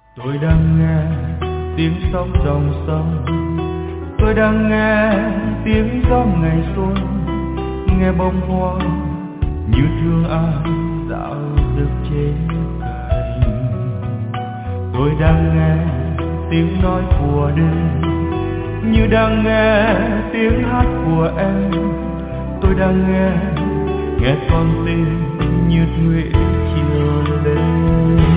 Tôi đang nghe tiếng sóng dòng sông, tôi đang nghe tiếng gió ngày xuân, nghe bông hoa như thương ai dạo dực trên cành. Tôi đang nghe tiếng nói của đêm, như đang nghe tiếng hát của em. Tôi đang nghe con tim như thủy chiều lên.